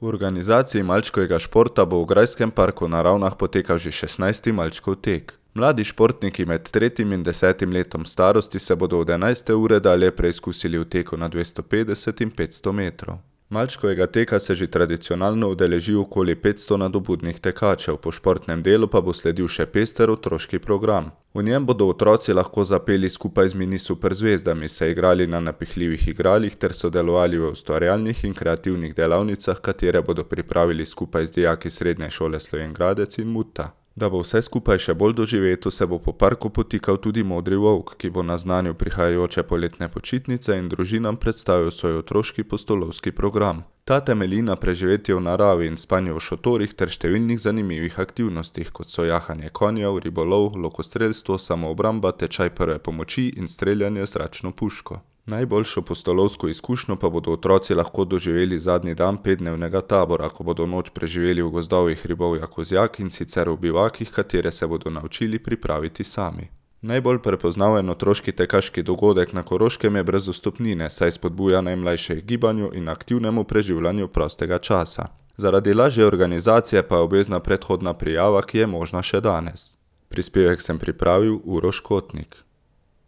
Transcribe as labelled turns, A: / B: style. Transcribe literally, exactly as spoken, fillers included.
A: V organizaciji malčkovega športa bo v grajskem parku na Ravnah potekal že šestnajsti malčkov tek. Mladi športniki med tretjim in desetim letom starosti se bodo od enajste ure dalje preizkusili v teku na dvesto petdeset in petsto metrov. Malčkovega teka se že tradicionalno udeleži okoli petsto nadobudnih tekačev, po športnem delu pa bo sledil še pester otroški program. V njem bodo otroci lahko zapeli skupaj z mini superzvezdami, se igrali na napihljivih igralih ter sodelovali v ustvarjalnih in kreativnih delavnicah, katere bodo pripravili skupaj z dijaki Srednje šole Slovenj Gradec in Muta. Da bo vse skupaj še bolj doživeto, se bo po parku potikal tudi Modri volk, ki bo naznanil prihajajoče poletne počitnice in družinam predstavil svoj otroški pustolovski program. Ta temelji na preživetju v naravi in spanju v šotorih ter številnih zanimivih aktivnostih, kot so jahanje konjev, ribolov, lokostrelstvo, samoobramba, tečaj prve pomoči in streljanje z zračno puško. Najboljšo pustolovsko izkušnjo pa bodo otroci lahko doživeli zadnji dan petdnevnega tabora, ko bodo noč preživeli v gozdovih hribovja Kozjak in sicer v bivakih, katere se bodo naučili pripraviti sami. Najbolj prepoznaven otroški tekaški dogodek na Koroškem je brez vstopnine, saj spodbuja najmlajše k gibanju in aktivnemu preživljanju prostega časa. Zaradi lažje organizacije pa je obvezna predhodna prijava, ki je možna še danes. Prispevek sem pripravil Uroš Kotnik.